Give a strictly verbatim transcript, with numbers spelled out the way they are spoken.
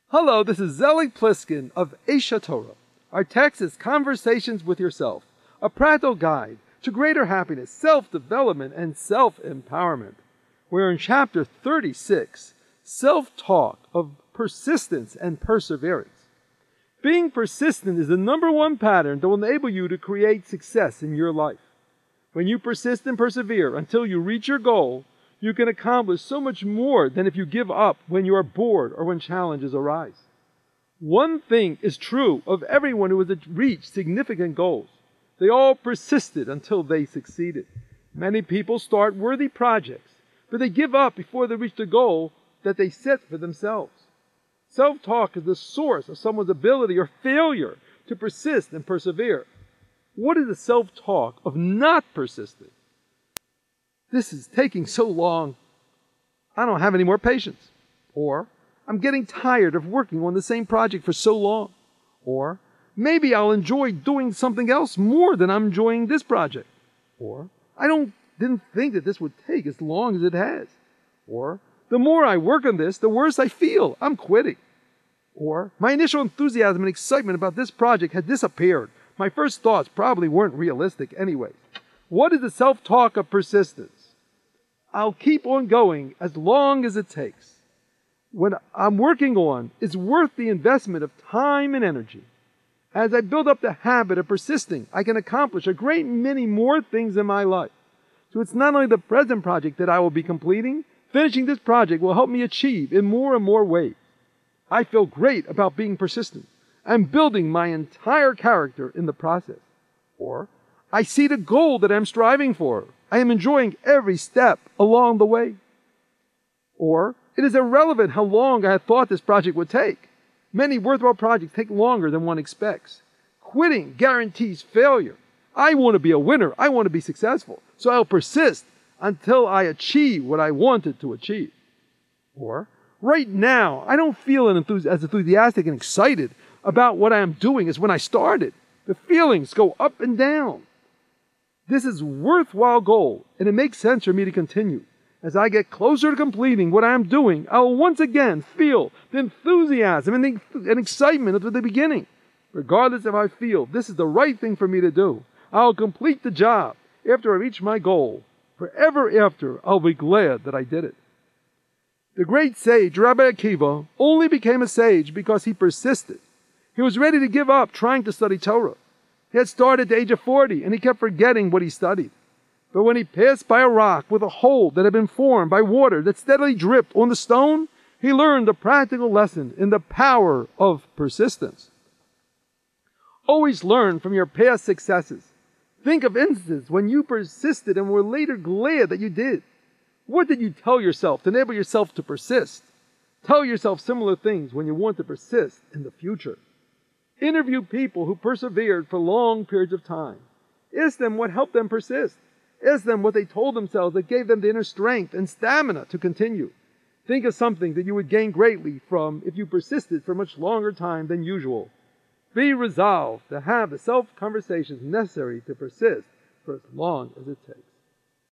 Hello, this is Zelig Pliskin of Aisha Torah. Our text is Conversations with Yourself, a practical guide to greater happiness, self-development, and self-empowerment. We're in chapter thirty-six, Self-Talk of Persistence and Perseverance. Being persistent is the number one pattern that will enable you to create success in your life. When you persist and persevere until you reach your goal, you can accomplish so much more than if you give up when you are bored or when challenges arise. One thing is true of everyone who has reached significant goals. They all persisted until they succeeded. Many people start worthy projects, but they give up before they reach the goal that they set for themselves. Self-talk is the source of someone's ability or failure to persist and persevere. What is the self-talk of not persisting? This is taking so long, I don't have any more patience. Or, I'm getting tired of working on the same project for so long. Or, maybe I'll enjoy doing something else more than I'm enjoying this project. Or, I don't didn't think that this would take as long as it has. Or, the more I work on this, the worse I feel. I'm quitting. Or, my initial enthusiasm and excitement about this project had disappeared. My first thoughts probably weren't realistic anyways. What is the self-talk of persistence? I'll keep on going as long as it takes. What I'm working on is worth the investment of time and energy. As I build up the habit of persisting, I can accomplish a great many more things in my life. So it's not only the present project that I will be completing, finishing this project will help me achieve in more and more ways. I feel great about being persistent. I'm building my entire character in the process. Or, I see the goal that I'm striving for. I am enjoying every step along the way. Or, it is irrelevant how long I had thought this project would take. Many worthwhile projects take longer than one expects. Quitting guarantees failure. I want to be a winner. I want to be successful. So I'll persist until I achieve what I wanted to achieve. Or, right now, I don't feel as enthusiastic and excited about what I am doing as when I started. The feelings go up and down. This is a worthwhile goal, and it makes sense for me to continue. As I get closer to completing what I am doing, I will once again feel the enthusiasm and, the, and excitement of the beginning. Regardless if I feel this is the right thing for me to do, I will complete the job after I reach my goal. Forever after, I'll be glad that I did it. The great sage Rabbi Akiva only became a sage because he persisted. He was ready to give up trying to study Torah. He had started at the age of forty, and he kept forgetting what he studied. But when he passed by a rock with a hole that had been formed by water that steadily dripped on the stone, he learned a practical lesson in the power of persistence. Always learn from your past successes. Think of instances when you persisted and were later glad that you did. What did you tell yourself to enable yourself to persist? Tell yourself similar things when you want to persist in the future. Interview people who persevered for long periods of time. Ask them what helped them persist. Ask them what they told themselves that gave them the inner strength and stamina to continue. Think of something that you would gain greatly from if you persisted for much longer time than usual. Be resolved to have the self-conversations necessary to persist for as long as it takes.